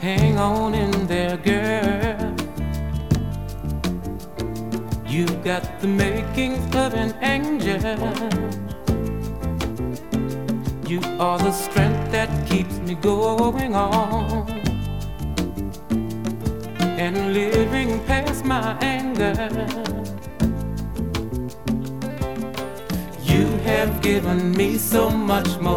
hang on in there, girl. You've got the makings of an angel. You are the strength that keeps me going on and living past my anger. You have given me so much more